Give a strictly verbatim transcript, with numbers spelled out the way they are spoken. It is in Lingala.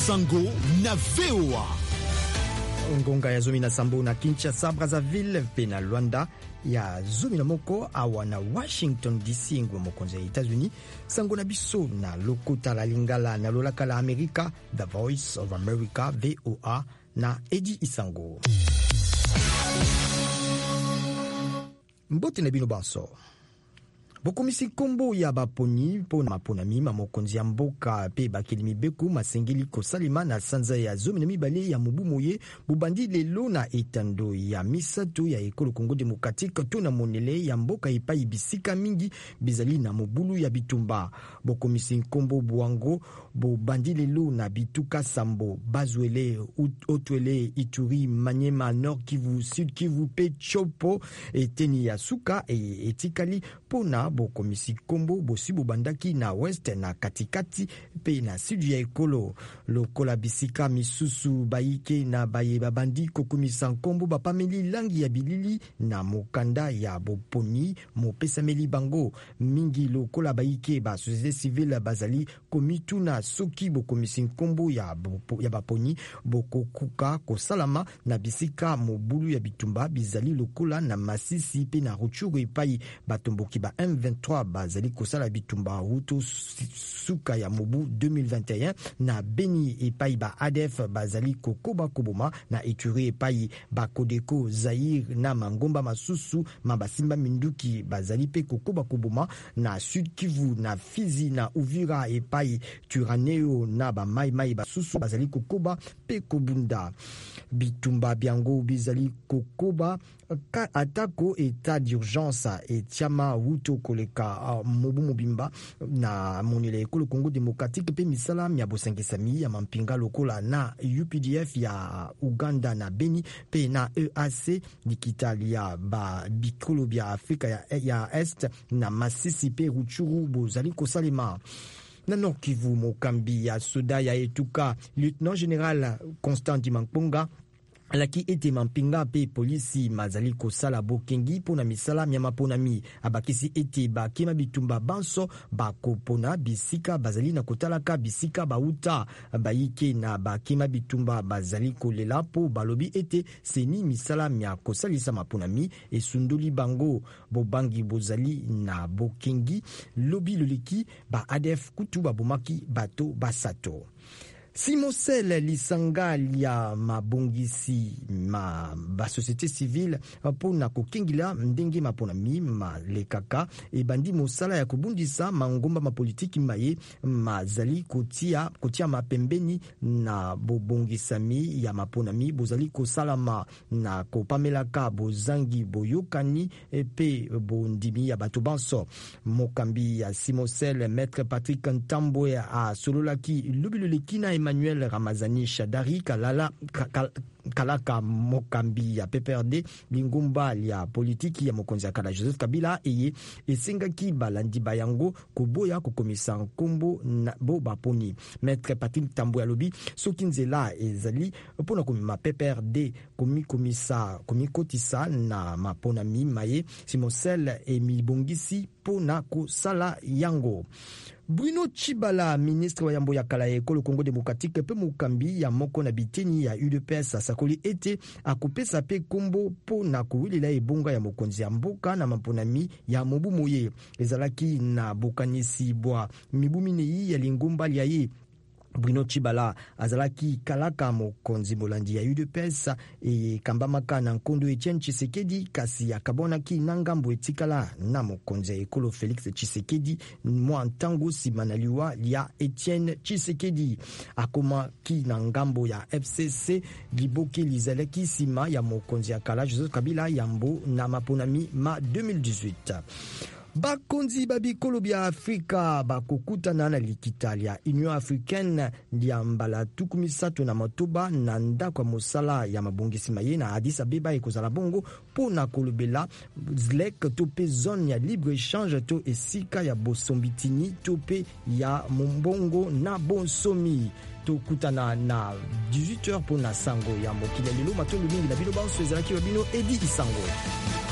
Sango na V O A. Ngonga ya zomi na sambo na Kinshasa, Brazzaville pe na Luanda ya zomi na moko awa na Washington D C ngwa mokonzi ya États-Unis. Sango na biso na lokota la lingala na lolaka la Amerika, The Voice of America V O A na Edi Isango. Mbote na bino banso. Bokomisi kombo ya baponi po na maponami ma mokonzi ya mboka pe bakeli mibeku masengeli kosalima na sanza ya zomi na mibale ya mobu moye bubandi lelo na etando ya misato ya ekolo Congo Démocratique to na monele ya mboka epai bisika mingi bizali na mobulu ya bitumba. Bokomisi kombo buango bubandi lelo na bituka Sambo, Bazwele, Otwele, Ituri, Maniema, Nord Kivu, Sud Kivu pe Chopo eteni ya suka e etikali pona bokomisi kombo bosi bobandaki na west na katikati pe na sud ya ekolo lokola bisika misusu baike na baye babandi kokomisa kombo bapameli langi ya bilili na mokanda ya boponi mopesameli bango mingi lokola baike ba société civile bazali komituna soki bokomisi kombo ya bopo, ya baponi bokokuka kosalama na bisika mobulu ya bitumba bizali lokola na Masisi pe na Rutshuru epai batomboki ba M vingt-trois bazali kosala bitumba hutu suka ya mobu deux mille vingt et un na Beni epai ba A D F bazali kokoba koboma na Ituri epai ba Kodeko Zaire na Mangomba masusu mabasimba minduki bazali pe kokoba koboma na Sud Kivu na Fizi na Uvira epai Turaneo na ba Mai Mai basusu bazali kokoba pe kobunda bitumba biango bizali kokoba ka atako état d'urgence etiama wuto koleka mobu mobimba na monele ekolo Congo Démocratique pe misala ya bosengesami ya mampinga lokola na U P D F ya Uganda na Beni pe na E A C dikitalia ba bikolo bya Afrika ya, ya Est na Masisi pe Rutshuru bozali kosalema. Na Nord Kivu mokambi ya soda ya etuka lieutenant général Constant Dimangponga alaki ete mampinga pe polisi mazali kosala bokengi pona misala ya maponami abakisi ete bakema bitumba banso bakopona bisika bazali na kotalaka bisika bauta bayike na bakema bitumba bazali kolela po balobi ete seni misala ya kosalisa maponami esundoli bango bobangi bozali na bokengi lobi loleki ba A D F kutu babomaki bato basato. Simosel lisanga ya mabongisi ma ba société civile pona kokengila ndenge maponami ma lekaka e bandi mosala ya kubundisa mangomba ma politiki maye mazali kotia kotia mapembeni na bobongisami ya maponami bozali kosalama na kopamelaka bozangi boyokani epe bondimi ya bato banso. Mokambi ya Simosel Maître Patrick Ntambo a sololaki lubilulekina Emmanuel Ramazani Shadari Kalala kal, Kalaka mokambi ya P P R D lingumba ya politiki ya mokonzi ya kala Joseph Kabila eye esengaki balandi bayango koboya kokomisa nkombo na bo baponi. Maître Patrick Tambo alobi soki nzela ezali pona komima P P R D komi komisa komi kotisa na mapona mi maye Simosel emibongisi pona kosala yango. Bruno Chibala, ministre wa yambo ya kala ekolo Congo Démocratique pe mokambi ya moko na biteni ya U D P S sakoli ete akopesa pe kombo po na kuwilela ebonga ya mokonzi ya mboka na maponami ya mobu moye ezalaki na bokanisi bwa mibumine ya lingomba lya ye. Bruno Chibala azalaki kalaka mokonzi molandi ya U D P S e kambamaka na nkondo Etienne Tshisekedi kasi akabonaki na ngambo etikala na mokonzi ya ekolo Félix Tshisekedi mwa ntango nsima na liwa ya Etienne Tshisekedi akomaki na ngambo ya F C C liboke lizalaki nsima ya mokonzi ya kala Joseph Kabila yambo na maponami ma deux mille dix-huit. Bakonzi babikolo bya Afrika bakokutana na likita lya Union Africaine lya mbala tuku misato na matoba na ndako mosala ya mabongisi maye na Addis Abeba ekozala bongo pona kolobela zlek to pe zone ya libre échange to esika ya bosombitini to pe ya mombongo na bonsomi. Tokutana na dix-huit heures pona sango ya mokili lelo matolo mingi na bino banso ezalaki babino Edi Isango.